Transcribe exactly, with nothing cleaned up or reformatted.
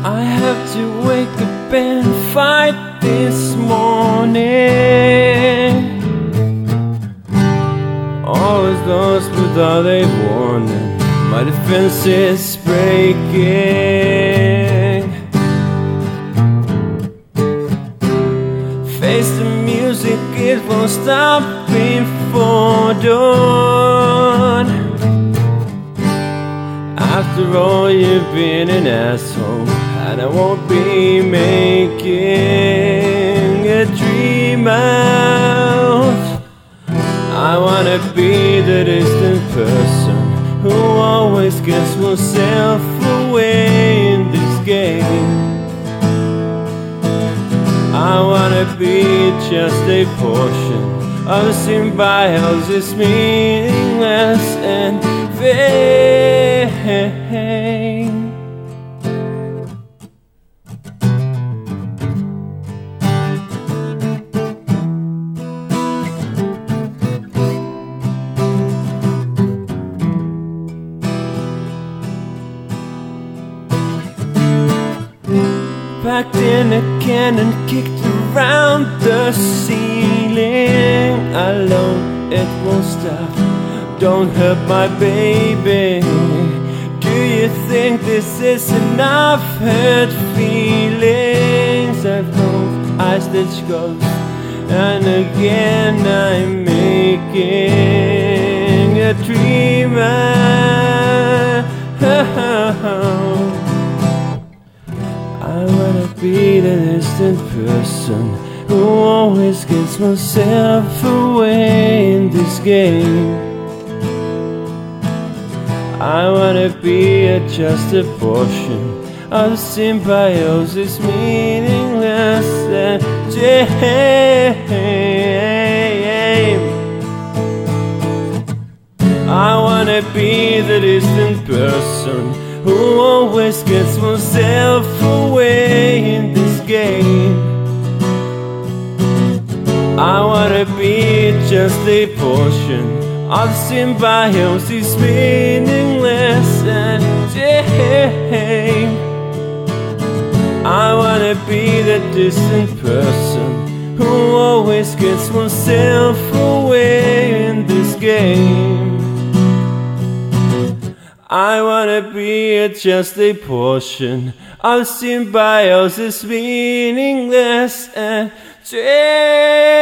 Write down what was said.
I have to wake up and fight this morning. Always lost without a warning. My defense is breaking. Face the music, it won't stop before dawn. After all, you've been an asshole, and I won't be making a dream out. I wanna be the distant person who always gets oneself away in this game. I wanna be just a portion of the symbiosis, meaningless and vain. Packed in a can and kicked around the ceiling. Alone, it won't stop. Don't hurt my baby. Do you think this is enough? Hurt feelings I've known, I stitch ghosts, and again I'm making a dreamer. I wanna be the distant person who always gets myself away in this game. I wanna be a just a portion of the symbiosis, meaningless and shame. I wanna be the distant person who always gets oneself away in this game. I wanna be just a portion of the symbiosis, meaningless and shame. I wanna be the distant person who always gets oneself away in this game. I wanna be just a portion of symbiosis, meaningless and shame.